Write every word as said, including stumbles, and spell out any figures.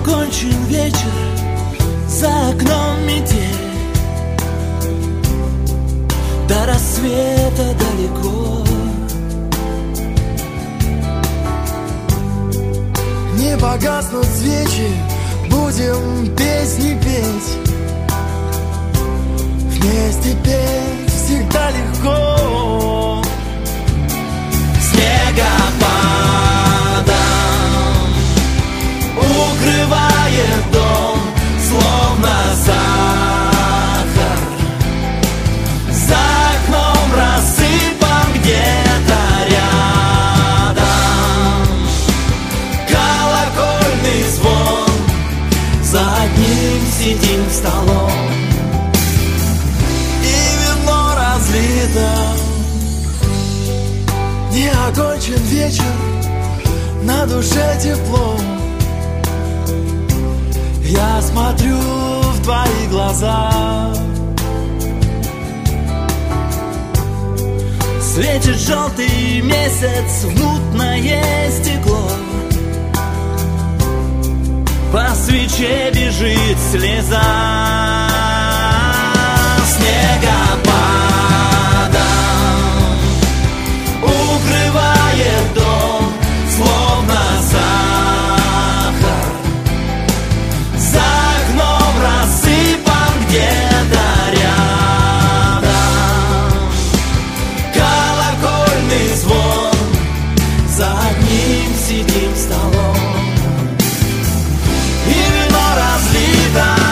окончен вечер, за окном метель, до рассвета далеко. Не погаснут свечи, будем песни петь. Вместе петь всегда легко. Снегопадом укрывает дом, словно сахар. За окном рассыпан где-то рядом колокольный звон. За одним сидим столом, и вино разлито. Не окончен вечер, на душе тепло. Я смотрю в твои глаза. Светит желтый месяц в мутное стекло. По свече бежит слеза. Снегопадом укрывает дом, словно сахар. За окном рассыпан где-то рядом колокольный звон. За одним сидим столом, и вино разлито.